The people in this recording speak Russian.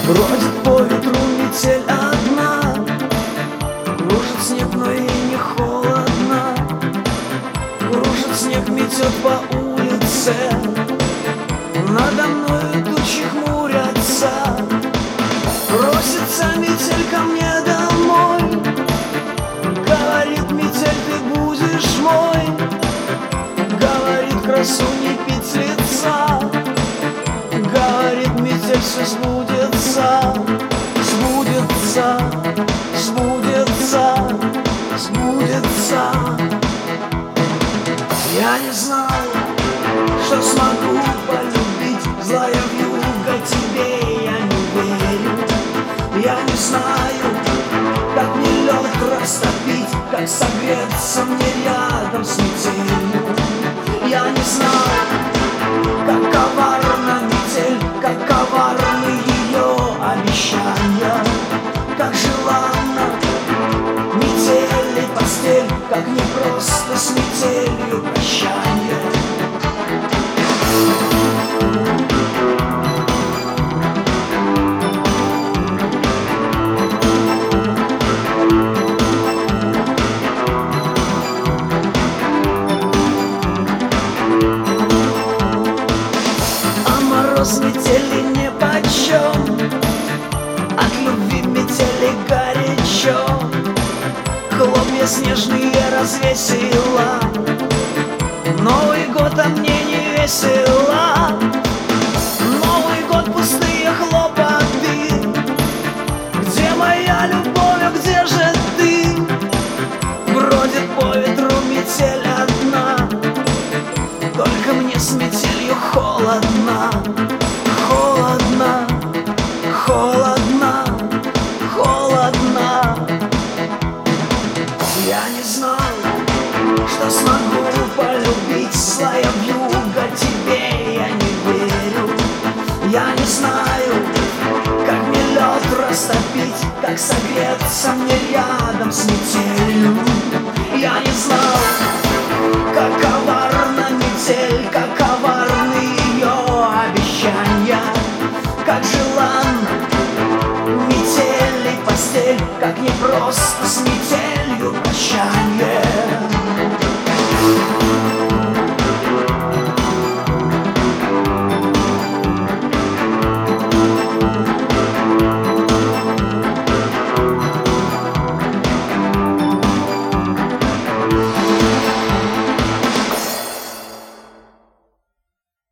Бродит по ветру метель одна, кружит снег, но ей не холодно. Кружит снег, метет по улице, надо мною тучи хмурятся. Просится метель ко мне домой, говорит: метель, ты будешь мой. Говорит: красу не пить лица. Говорит: метель, все сбудется. Сбудется, сбудется, сбудется. Я не знал, что смогу полюбить, злая вьюга, тебе я не верю. Я не знаю, как мне лед растопить, как согреться мне рядом с метелью. Я не знаю, как коварна метель, как коварны ее обещания, как желанна метель и постель, как непросто с метелью прощание. Мороз метели нипочем, от любви метели горячо. Хлопья снежные развесила, Новый год, а мне не весело. Новый год, пустые хлопоты. Где моя любовь, а где же ты? Бродит по ветру метель одна, только мне с метелью холодно. Холодно, холодно, холодно. Я не знал, что смогу полюбить, злая вьюга, тебе я не верю. Я не знаю, как мне лед растопить, как согреться мне рядом с метелью. Я не знал, как коварна метель, как коварны ее обещания, как желанна метель и постель, как непросто с метелью прощание.